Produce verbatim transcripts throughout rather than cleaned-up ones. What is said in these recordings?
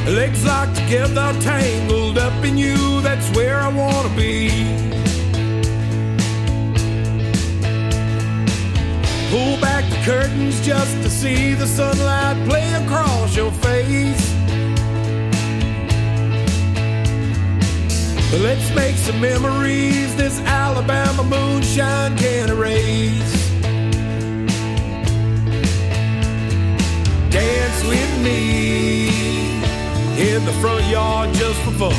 Legs locked together, tangled up in you, that's where I wanna be. Pull back the curtains just to see the sunlight play across your face. Let's make some memories this Alabama moonshine can't erase. Dance with me in the front yard just for fun.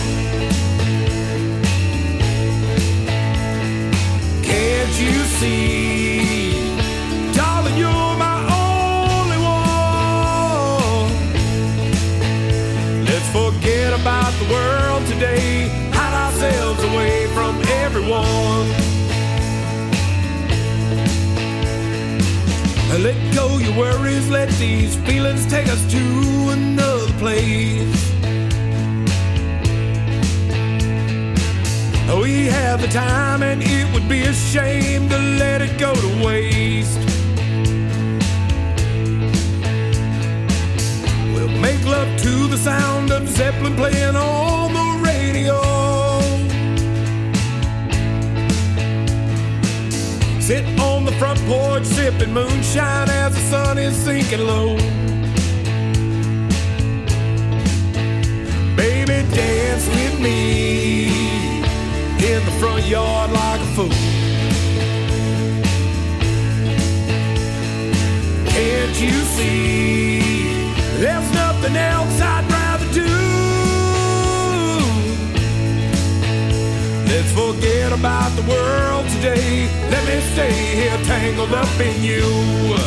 Can't you see, darling, you're my only one. Let's forget about the world today, hide ourselves away from everyone. Let go your worries, let these feelings take us to another place. We have the time and it would be a shame to let it go to waste. We'll make love to the sound of Zeppelin playing on the radio. Sit on the front porch sipping moonshine as the sun is sinking low. Baby, dance with me in the front yard like a fool. Can't you see, there's nothing else I'd rather do. Let's forget about the world today, let me stay here tangled up in you.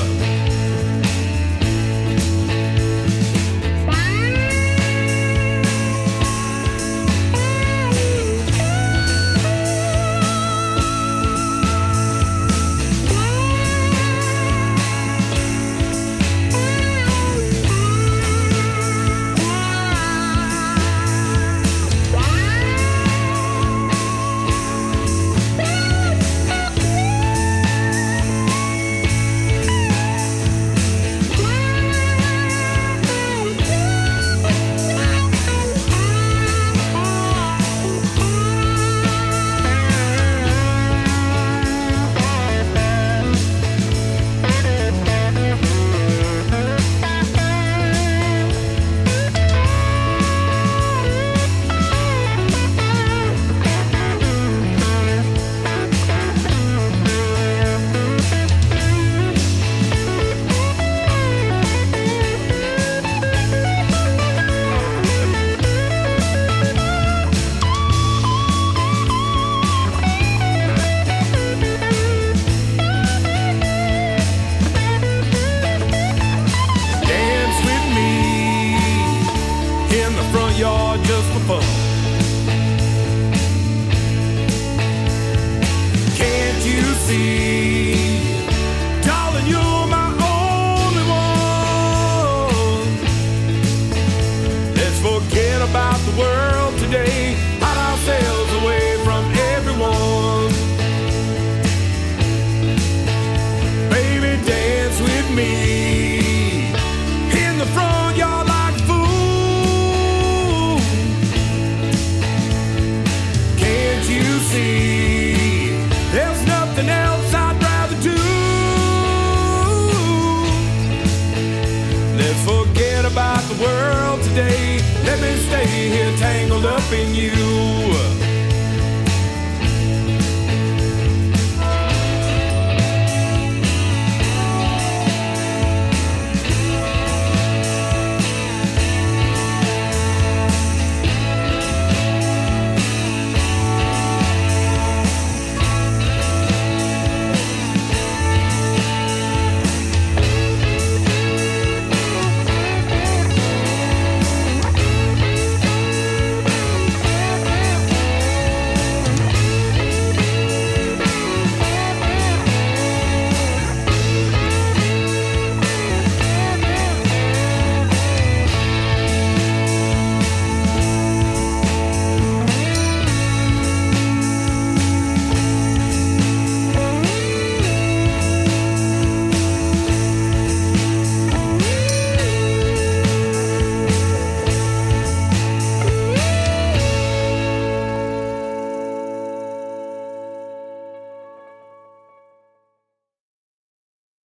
Yard just for fun. Can't you see, darling, you're my only one. Let's forget about the world today, hide ourselves away from everyone. Baby, dance with me in the front yard like a fool. See, there's nothing else I'd rather do. Let's forget about the world today, let me stay here tangled up in you.